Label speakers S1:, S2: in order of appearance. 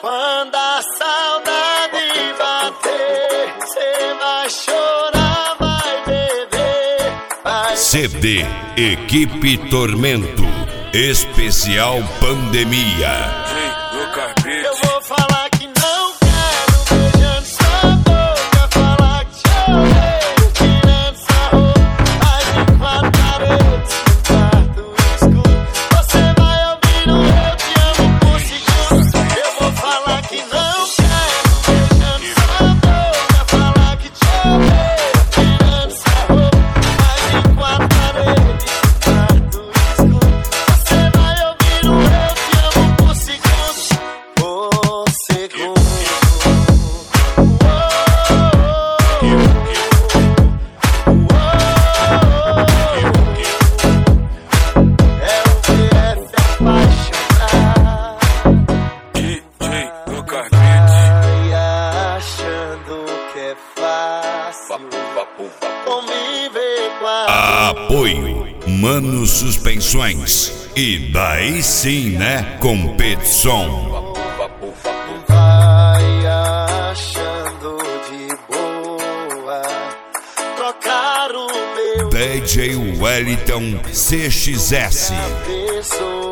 S1: Quando a saudade bater, cê vai chorar, vai beber, vai...
S2: CD Equipe Tormento Especial Pandemia.
S1: Eu vou falar que não quero, beijando sua boca, falar que te odeio, tirando sua roupa, mais de 4 paredes, no quarto escuro. Você vai ouvir um eu te amo por segundo. Eu vou falar que não quero, beijando sua boca, falar que te odeio, tirando sua roupa, mais de 4 paredes, no quarto escuro. Você vai ouvir um eu te amo por segundo.
S2: Apoio Mano Suspensões. E daí sim, né? Competição.
S1: Vai achando de boa trocar o meu
S2: DJ Wellington CXS.
S1: pessoa.